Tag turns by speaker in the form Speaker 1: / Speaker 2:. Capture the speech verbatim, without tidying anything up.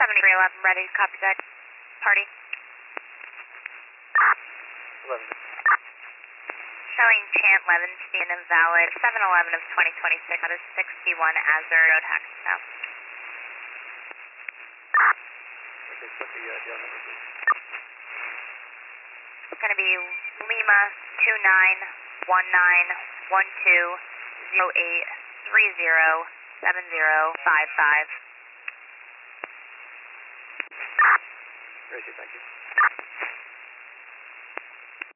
Speaker 1: seventy-three eleven, ready to copy that. Party.
Speaker 2: eleven.
Speaker 1: Showing Chant Levinstein invalid, seven eleven of twenty twenty-six out of sixty-one Azure Road, Hackensack.
Speaker 2: Okay, put the uh, deal number, please.
Speaker 1: It's going to be Lima two nine one nine one two zero eight three zero seven zero five five.
Speaker 2: Gracie, thank you.